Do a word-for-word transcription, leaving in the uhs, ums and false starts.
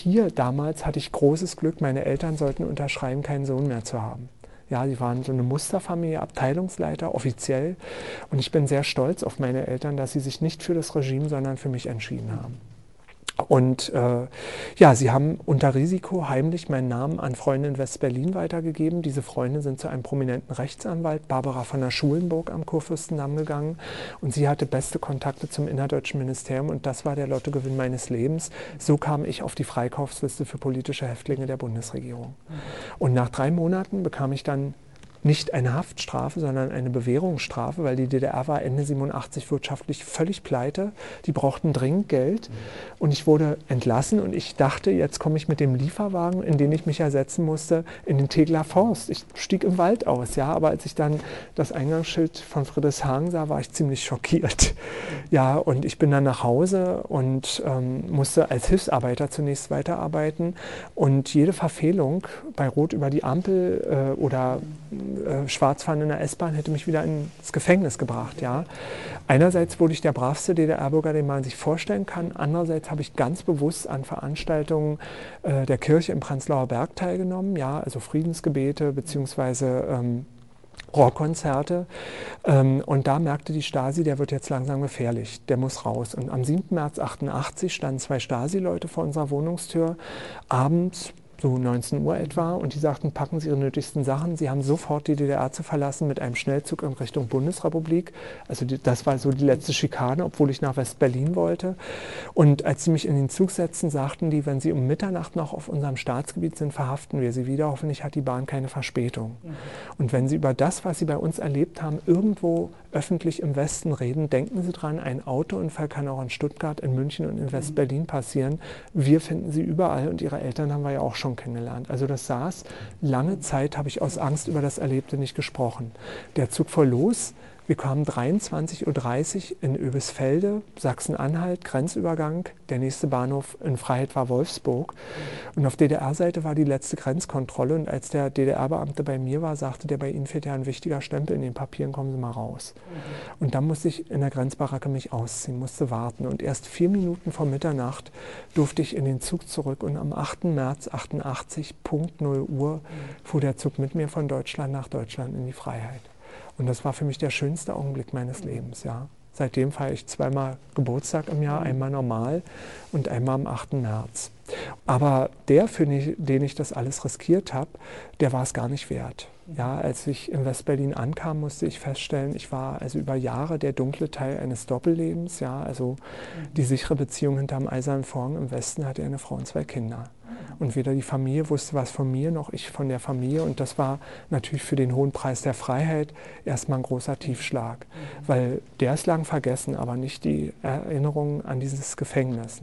Hier damals hatte ich großes Glück, meine Eltern sollten unterschreiben, keinen Sohn mehr zu haben. Ja, die waren so eine Musterfamilie, Abteilungsleiter, offiziell. Und ich bin sehr stolz auf meine Eltern, dass sie sich nicht für das Regime, sondern für mich entschieden haben. Und äh, ja, sie haben unter Risiko heimlich meinen Namen an Freunde in West-Berlin weitergegeben. Diese Freunde sind zu einem prominenten Rechtsanwalt, Barbara von der Schulenburg, am Kurfürstendamm gegangen. Und sie hatte beste Kontakte zum innerdeutschen Ministerium und das war der Lottogewinn meines Lebens. So kam ich auf die Freikaufsliste für politische Häftlinge der Bundesregierung. Und nach drei Monaten bekam ich dann nicht eine Haftstrafe, sondern eine Bewährungsstrafe, weil die D D R war Ende siebenundachtzig wirtschaftlich völlig pleite. Die brauchten dringend Geld und ich wurde entlassen und ich dachte, jetzt komme ich mit dem Lieferwagen, in den ich mich ersetzen musste, in den Tegeler Forst. Ich stieg im Wald aus, ja, aber als ich dann das Eingangsschild von Friedrichshagen sah, war ich ziemlich schockiert. Ja, und ich bin dann nach Hause und ähm, musste als Hilfsarbeiter zunächst weiterarbeiten und jede Verfehlung bei Rot über die Ampel äh, oder Äh, Schwarzfahren in der S-Bahn hätte mich wieder ins Gefängnis gebracht. Ja. Einerseits wurde ich der bravste D D R-Bürger, den man sich vorstellen kann. Andererseits habe ich ganz bewusst an Veranstaltungen äh, der Kirche im Prenzlauer Berg teilgenommen, ja, also Friedensgebete bzw. Ähm, Rockkonzerte. Ähm, und da merkte die Stasi, der wird jetzt langsam gefährlich, der muss raus. Und am siebten März achtundachtzig standen zwei Stasi-Leute vor unserer Wohnungstür, abends, so neunzehn Uhr etwa, und die sagten, packen Sie Ihre nötigsten Sachen. Sie haben sofort die D D R zu verlassen mit einem Schnellzug in Richtung Bundesrepublik. Also die, das war so die letzte Schikane, obwohl ich nach West-Berlin wollte. Und als sie mich in den Zug setzten, sagten die, wenn Sie um Mitternacht noch auf unserem Staatsgebiet sind, verhaften wir Sie wieder. Hoffentlich hat die Bahn keine Verspätung. Mhm. Und wenn Sie über das, was Sie bei uns erlebt haben, irgendwo öffentlich im Westen reden, denken Sie dran, ein Autounfall kann auch in Stuttgart, in München und in West-Berlin passieren. Wir finden Sie überall und Ihre Eltern haben wir ja auch schon kennengelernt. Also das saß. Lange Zeit habe ich aus Angst über das Erlebte nicht gesprochen. Der Zug fuhr los. Wir kamen dreiundzwanzig Uhr dreißig in Oebisfelde, Sachsen-Anhalt, Grenzübergang. Der nächste Bahnhof in Freiheit war Wolfsburg. Und auf D D R-Seite war die letzte Grenzkontrolle. Und als der D D R-Beamte bei mir war, sagte der, bei Ihnen fehlt ja ein wichtiger Stempel in den Papieren, kommen Sie mal raus. Mhm. Und dann musste ich in der Grenzbaracke mich ausziehen, musste warten. Und erst vier Minuten vor Mitternacht durfte ich in den Zug zurück. Und am achten März achtundachtzig, Punkt null Uhr, mhm. fuhr der Zug mit mir von Deutschland nach Deutschland in die Freiheit. Und das war für mich der schönste Augenblick meines Lebens, ja. Seitdem feiere ich zweimal Geburtstag im Jahr, einmal normal und einmal am achten März. Aber der, für den ich das alles riskiert habe, der war es gar nicht wert. Ja, als ich in West-Berlin ankam, musste ich feststellen, ich war also über Jahre der dunkle Teil eines Doppellebens. Ja, also die sichere Beziehung hinterm Eisernen Vorhang im Westen hatte eine Frau und zwei Kinder. Und weder die Familie wusste was von mir, noch ich von der Familie. Und das war natürlich für den hohen Preis der Freiheit erstmal ein großer Tiefschlag. Weil der ist lang vergessen, aber nicht die Erinnerung an dieses Gefängnis.